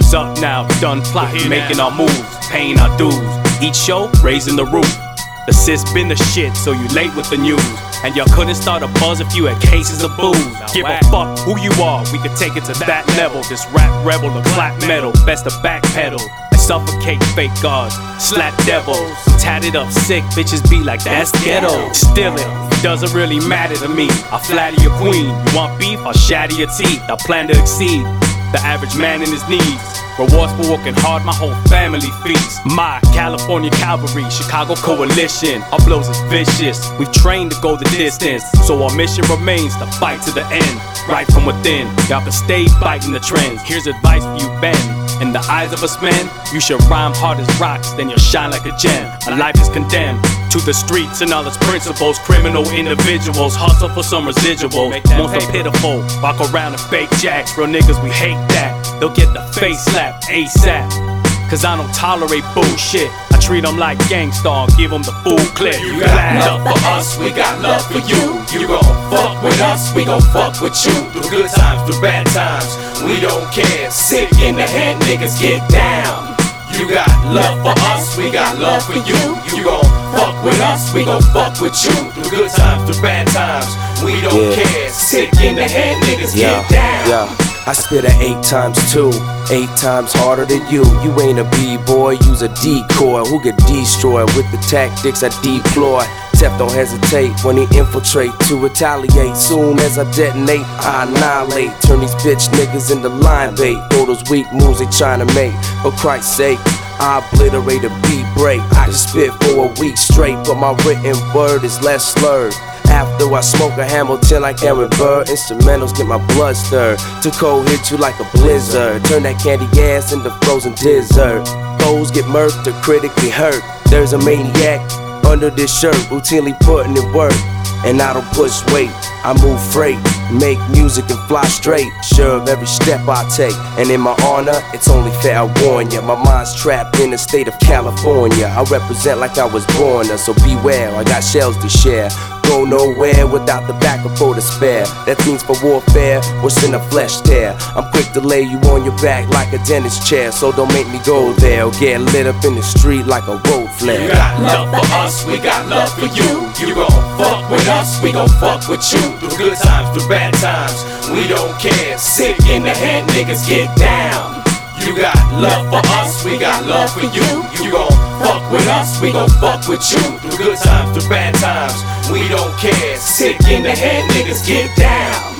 What's up now? Done plotting, making our moves, paying our dues. Each show, raising the roof. The sis been the shit, so you late with the news. And y'all couldn't start a buzz if you had cases of booze. Give a fuck who you are, we could take it to that level. This rap rebel, the clap metal, best to backpedal and suffocate fake gods, slap devils. Tatted up sick, bitches be like, that's ghetto. Still it doesn't really matter to me. I flatter your queen, you want beef, I'll shatter your teeth. I plan to exceed the average man in his needs. Rewards for working hard, my whole family feeds. My California cavalry, Chicago coalition. Our blows is vicious, we've trained to go the distance. So our mission remains to fight to the end. Right from within, y'all can stay fighting the trends. Here's advice for you, Ben. In the eyes of us men, you should rhyme hard as rocks, then you'll shine like a gem. A life is condemned to the streets and all its principles. Criminal individuals hustle for some residual. Most are pitiful, walk around in fake jacks. Real niggas, we hate that. They'll get the face slapped ASAP. Cause I don't tolerate bullshit. I treat them like gangsta, give them the full clip. You got love for us, we got love for you. You gon' fuck with us, we gon' fuck with you. Through good times, through bad times, we don't care. Sick in the head, niggas get down. You got love for us, we got love for you. You gon' fuck with us, we gon' fuck with you. Through good times, through bad times, we don't care. Sick in the head, niggas get down. I spit a 8 times 2, 8 times harder than you. You ain't a B-boy, use a decoy who get destroyed with the tactics I deploy. Tef don't hesitate when he infiltrate to retaliate. Soon as I detonate, I annihilate. Turn these bitch niggas into line bait. All those weak moves they tryna make. For Christ's sake, I obliterate a beat break. I can spit for a week straight, but my written word is less slurred. After I smoke a Hamilton like Aaron Burr, instrumentals get my blood stirred. To cold hit you like a blizzard. Turn that candy gas into frozen dessert. Foes get murked or critically hurt. There's a maniac under this shirt, routinely putting in work. And I don't push weight, I move freight, make music and fly straight. Sure of every step I take, and in my honor, it's only fair I warn ya. My mind's trapped in the state of California. I represent like I was born there, so beware, I got shells to share. Go nowhere without the backup for the spare. That means for warfare, what's in the flesh there. I'm quick to lay you on your back like a dentist chair, so don't make me go there or get lit up in the street like a road flare. You got love for us, we got love for you. You gon' fuck with us, we gon' fuck with you. Through good times, through bad times, we don't care. Sick in the head, niggas get down. You got love for us, we got love for you. You gon' fuck with us, we gon' fuck with you. Through good times, through bad times, we don't care. Sick in the head, niggas get down.